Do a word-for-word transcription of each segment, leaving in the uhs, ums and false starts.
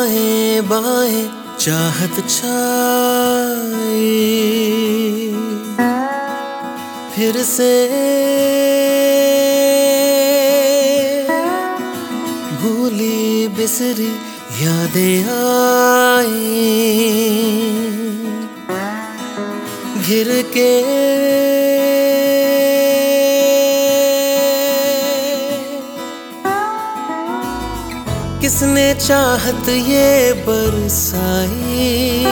दाएं बाएं चाहत छाई, फिर से भूली बिसरी यादें आई, घिर के किसने चाहत ये बरसाई,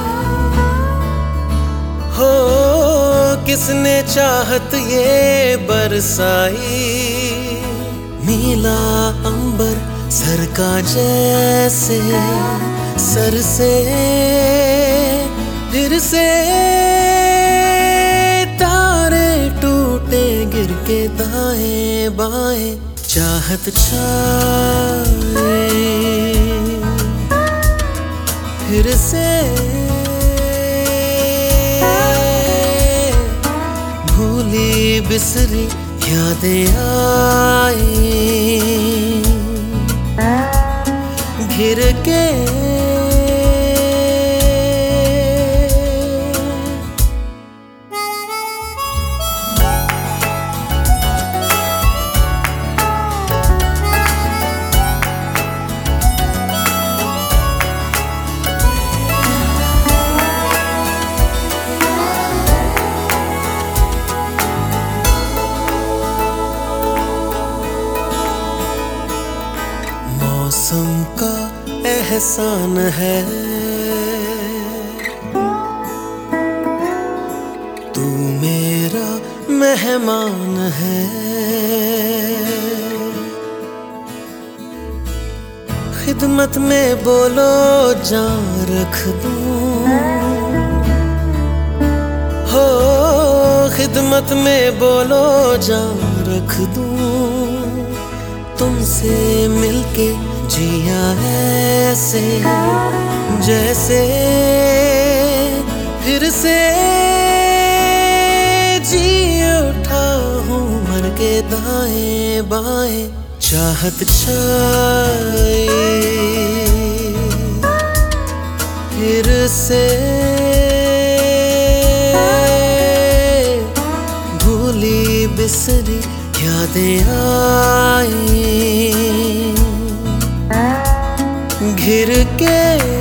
हो किसने चाहत ये बरसाई। नीला अंबर सर का जैसे सर से फिर से तारे टूटे गिर के दाएं बाएं चाहत छाए, फिर से भूली बिसरी यादें आई, घिर के मौसम का एहसान है, तू मेरा मेहमान है। खिदमत में बोलो जान रख दूं, हो खिदमत में बोलो जान रख दूं। तुमसे मिलके जिया ऐसे जैसे फिर से जी उठा हूँ मर के दाएं बाएं चाहत छाई, फिर से भूली बिसरी यादें आई, घिर के